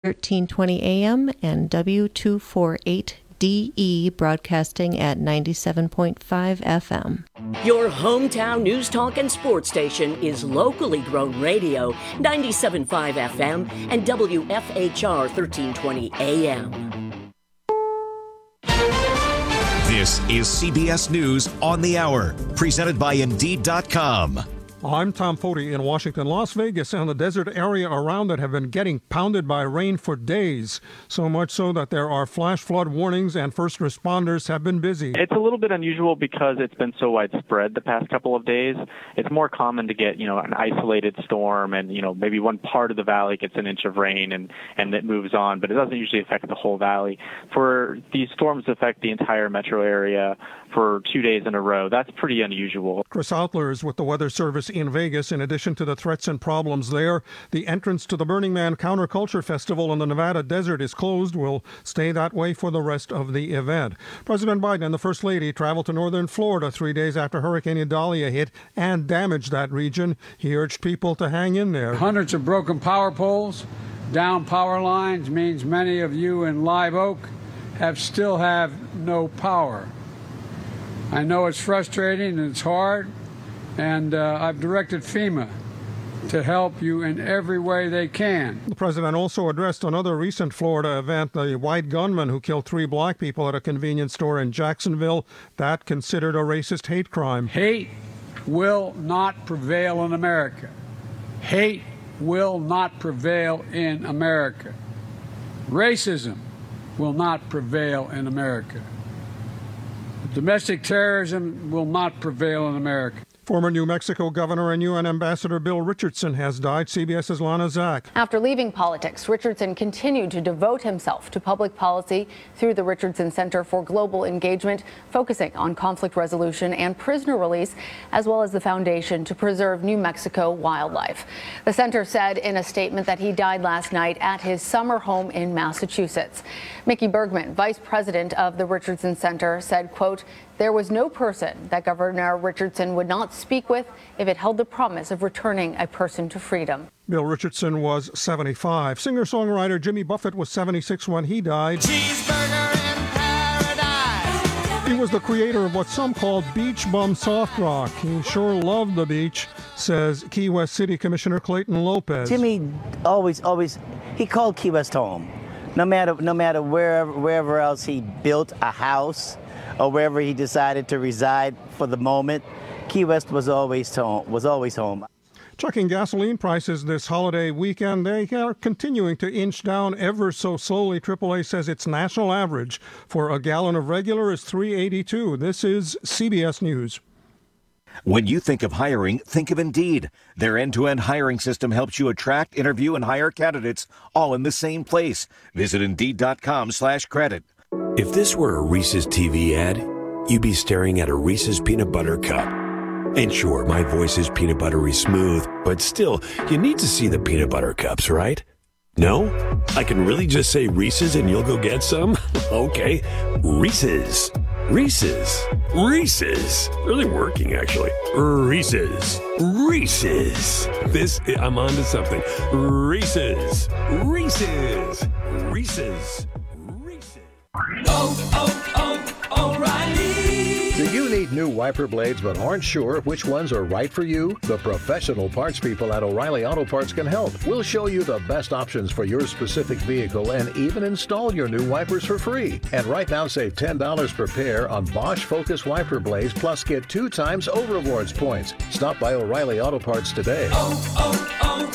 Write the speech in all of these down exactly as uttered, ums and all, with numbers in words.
thirteen twenty A M and W two forty-eight D E broadcasting at ninety-seven point five F M. Your hometown news talk and sports station is locally grown radio, ninety-seven point five F M and W F H R thirteen twenty A M. This is C B S News on the Hour, presented by Indeed dot com. I'm Tom Foti in Washington. Las Vegas and the desert area around it have been getting pounded by rain for days, so much so that there are flash flood warnings and first responders have been busy. It's a little bit unusual because it's been so widespread the past couple of days. It's more common to get, you know, an isolated storm and, you know, maybe one part of the valley gets an inch of rain and, and it moves on, but it doesn't usually affect the whole valley. For these storms to affect the entire metro area for two days in a row, that's pretty unusual. Chris Outler is with the Weather Service in Vegas. In addition to the threats and problems there, the entrance to the Burning Man Counterculture Festival in the Nevada desert is closed. Will stay that way for the rest of the event. President Biden and the First Lady traveled to northern Florida three days after Hurricane Idalia hit and damaged that region. He urged people to hang in there. Hundreds of broken power poles, down power lines means many of you in Live Oak have still have no power. I know it's frustrating and it's hard, and uh, I've directed FEMA to help you in every way they can. The president also addressed another recent Florida event, the white gunman who killed three black people at a convenience store in Jacksonville. That considered a racist hate crime. Hate will not prevail in America. Hate will not prevail in America. Racism will not prevail in America. Domestic terrorism will not prevail in America. Former New Mexico governor and U N Ambassador Bill Richardson has died. CBS's Lana Zak. After leaving politics, Richardson continued to devote himself to public policy through the Richardson Center for Global Engagement, focusing on conflict resolution and prisoner release, as well as the Foundation to Preserve New Mexico Wildlife. The center said in a statement that he died last night at his summer home in Massachusetts. Mickey Bergman, vice president of the Richardson Center, said, quote, "There was no person that Governor Richardson would not speak with if it held the promise of returning a person to freedom." Bill Richardson was seventy-five. Singer-songwriter Jimmy Buffett was seventy-six when he died. Cheeseburger in paradise. He was the creator of what some call beach bum soft rock. He sure loved the beach, says Key West City Commissioner Clayton Lopez. Jimmy always, always, he called Key West home. No matter, no matter wherever, wherever else he built a house, or wherever he decided to reside for the moment, Key West was always home. Was always home. Checking gasoline prices this holiday weekend, they are continuing to inch down ever so slowly. triple A says its national average for a gallon of regular is three eighty-two. This is C B S News. When you think of hiring, think of Indeed. Their end-to-end hiring system helps you attract, interview, and hire candidates all in the same place. Visit Indeed dot com slash credit. If this were a Reese's T V ad, you'd be staring at a Reese's peanut butter cup. And sure, my voice is peanut buttery smooth, but still, you need to see the peanut butter cups, right? No? I can really just say Reese's and you'll go get some? Okay, Reese's. Reese's. Reese's. Really working, actually. Reese's. Reese's. This, I'm on to something. Reese's. Reese's. Reese's. Oh, oh, oh, O'Reilly. Do you need new wiper blades but aren't sure which ones are right for you? The professional parts people at O'Reilly Auto Parts can help. We'll show you the best options for your specific vehicle and even install your new wipers for free. And right now, save ten dollars per pair on Bosch Focus wiper blades, plus get two times O Rewards points. Stop by O'Reilly Auto Parts today. Oh,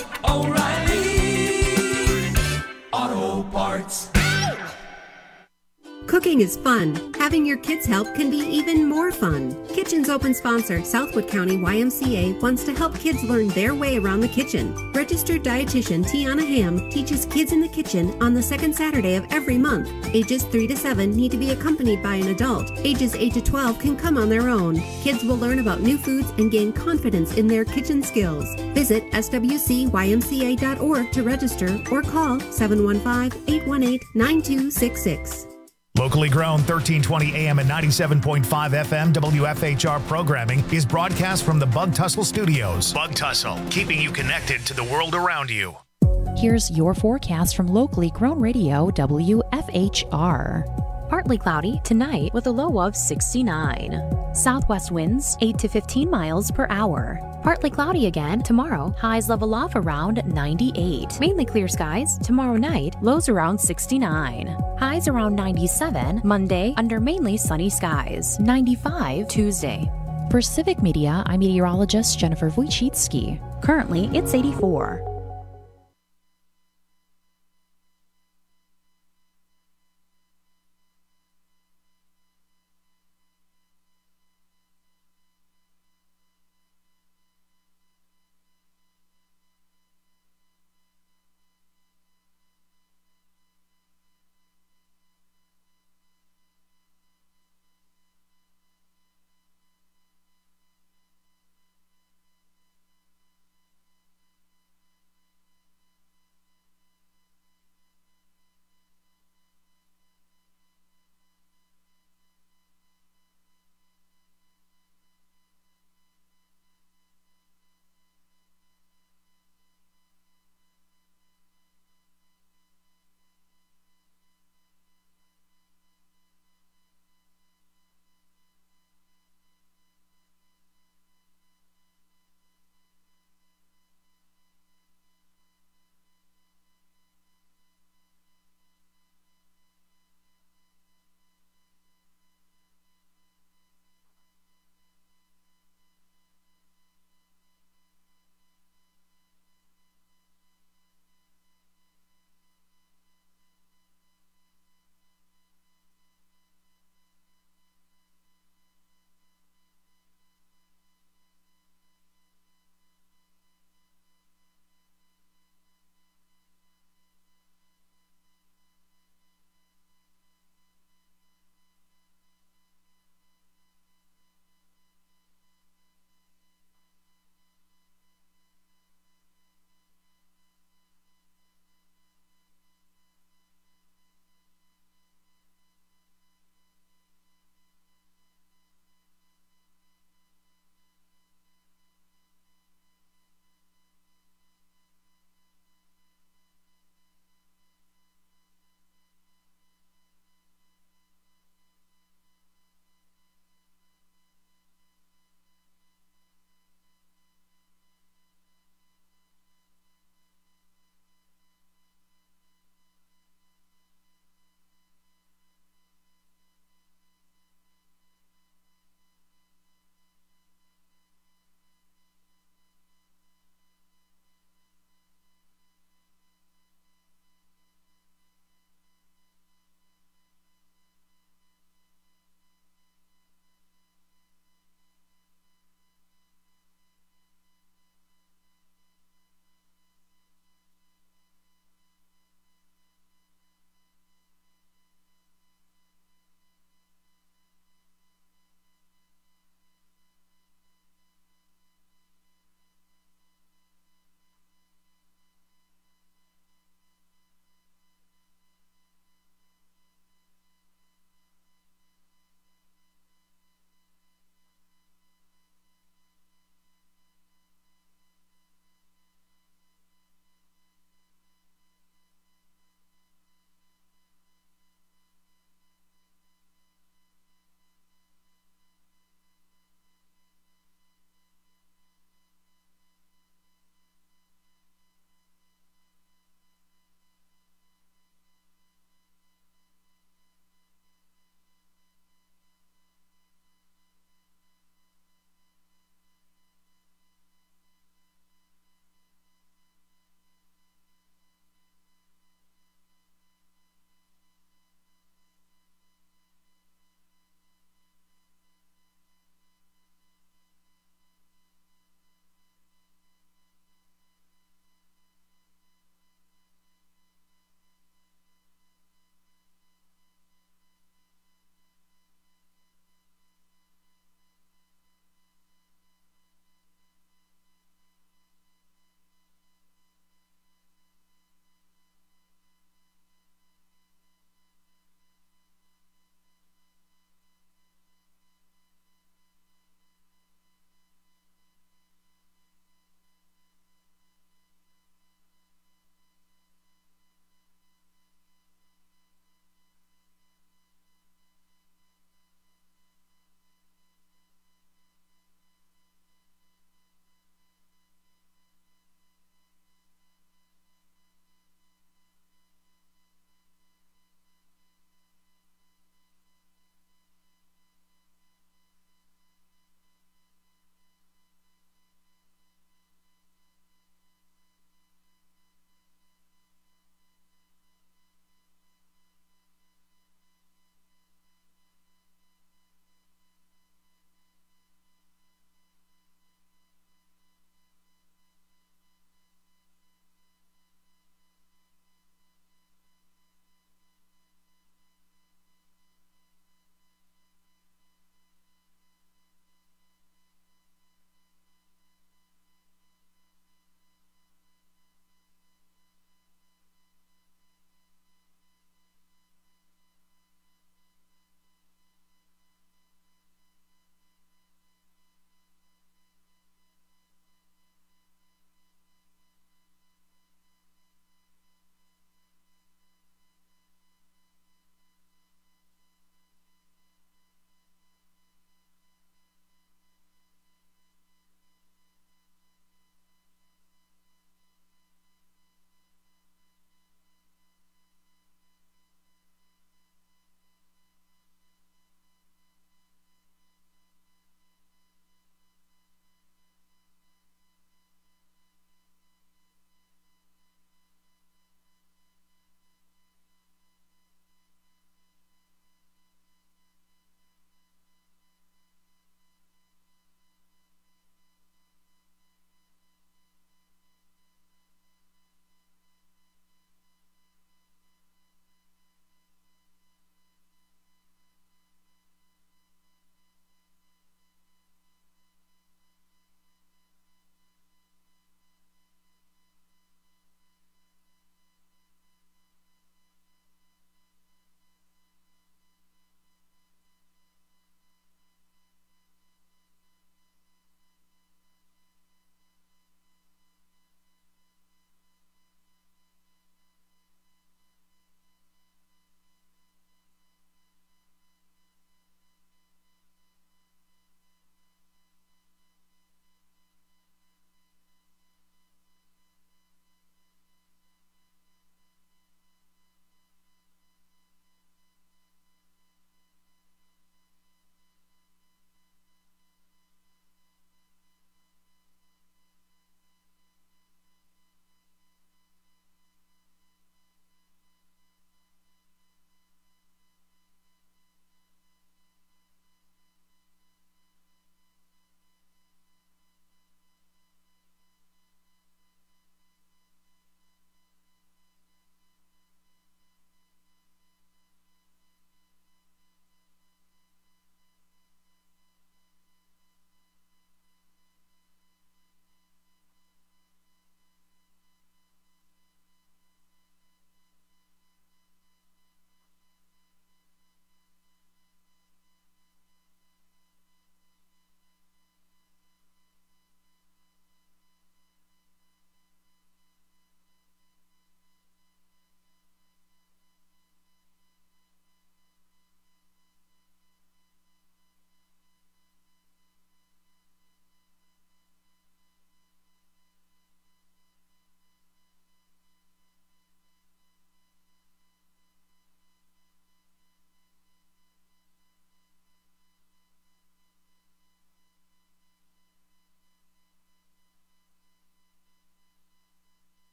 oh, oh, O'Reilly Auto Parts. Cooking is fun. Having your kids help can be even more fun. Kitchen's open sponsor, Southwood County Y M C A, wants to help kids learn their way around the kitchen. Registered dietitian Tiana Ham teaches kids in the kitchen on the second Saturday of every month. Ages three to seven need to be accompanied by an adult. Ages eight to twelve can come on their own. Kids will learn about new foods and gain confidence in their kitchen skills. Visit S W C Y M C A dot org to register or call seven one five, eight one eight, nine two six six. Locally grown thirteen twenty A M and ninety-seven point five F M W F H R programming is broadcast from the Bug Tussle Studios. Bug Tussle, keeping you connected to the world around you. Here's your forecast from locally grown radio W F H R. Partly cloudy tonight with a low of sixty-nine. Southwest winds eight to fifteen miles per hour. Partly cloudy again tomorrow. Highs level off around ninety-eight. Mainly clear skies tomorrow night. Lows around sixty-nine. Highs around ninety-seven. Monday under mainly sunny skies. ninety-five Tuesday. For Civic Media, I'm meteorologist Jennifer Wojcicki. Currently, it's eighty-four.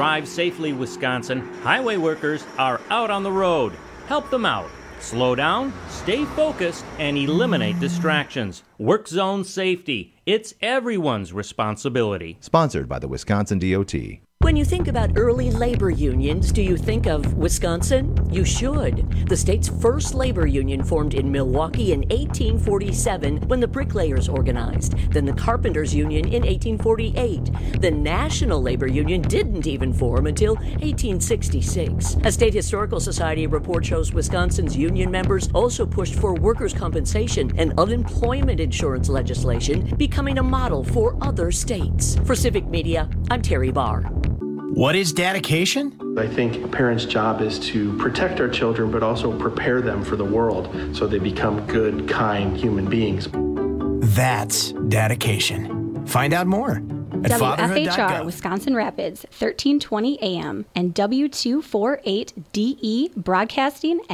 Drive Safely Wisconsin, highway workers are out on the road. Help them out. Slow down, stay focused, and eliminate distractions. Work zone safety. It's everyone's responsibility. Sponsored by the Wisconsin D O T. When you think about early labor unions, do you think of Wisconsin? You should. The state's first labor union formed in Milwaukee in eighteen forty-seven when the bricklayers organized. Then the carpenters union in eighteen forty-eight. The National Labor Union didn't even form until eighteen sixty-six. A State Historical Society report shows Wisconsin's union members also pushed for workers' compensation and unemployment insurance legislation, becoming a model for other states. For Civic Media, I'm Terry Barr. What is dedication? I think a parent's job is to protect our children, but also prepare them for the world so they become good, kind human beings. That's dedication. Find out more at fatherhood dot gov. W F H R Wisconsin Rapids, thirteen twenty A M and W two forty-eight D E Broadcasting